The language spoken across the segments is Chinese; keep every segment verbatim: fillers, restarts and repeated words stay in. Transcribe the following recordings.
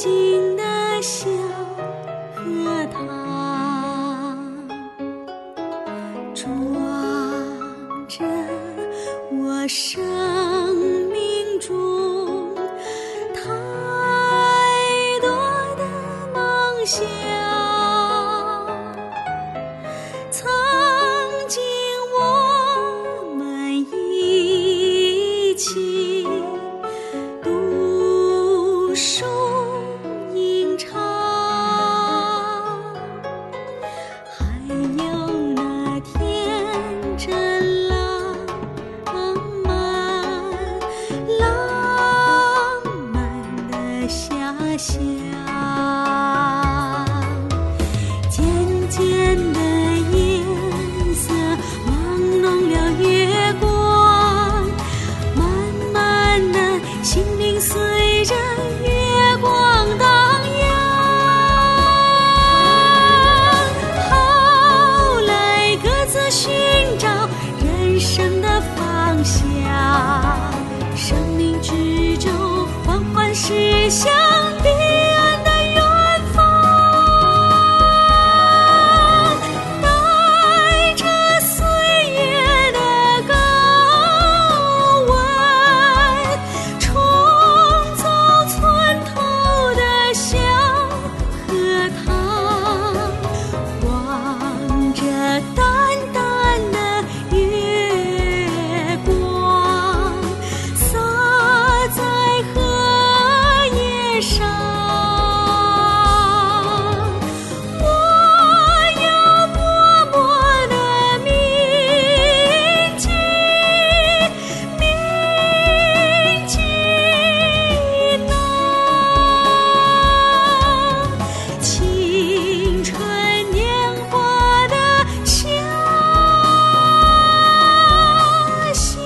静的小荷塘，装着我生命中太多的梦想。曾经我们一起读书吟唱，还有那天真浪漫浪漫的遐想。渐渐的夜色朦胧了月光，慢慢的心灵随着月光荡漾。后来各自寻找人生的方向，生命之舟缓缓驶向彼岸的远方，带着岁月的高温，冲走村头的小荷塘，望着淡淡的月光洒在荷叶上。我要默默地铭记铭记那青春年华的遐想。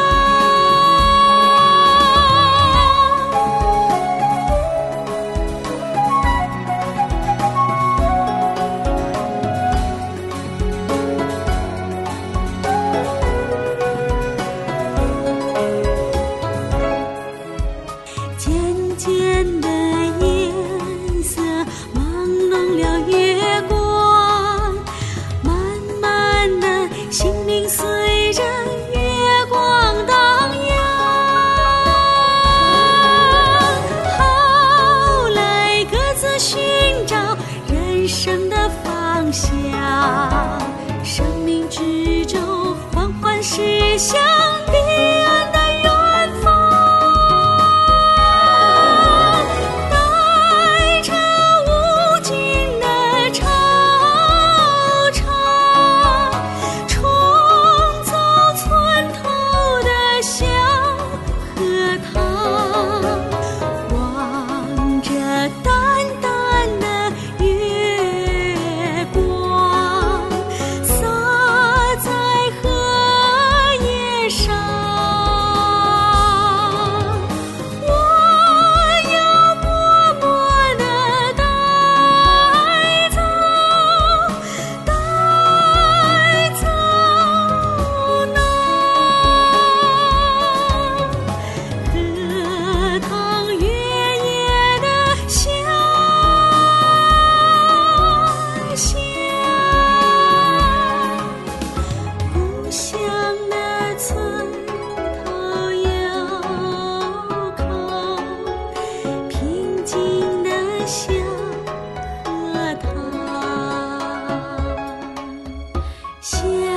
渐渐的夜色朦胧了月光，慢慢的心灵随着月光荡漾。后来各自寻找人生的方向，生命之舟缓缓驶向彼岸的远方，带着无尽的惆怅，冲走村头的小荷塘，望着淡淡的月光洒在荷叶上。我要默默地带走带走那荷塘月夜的遐想。故乡的村头遥靠，平静的小荷塘，想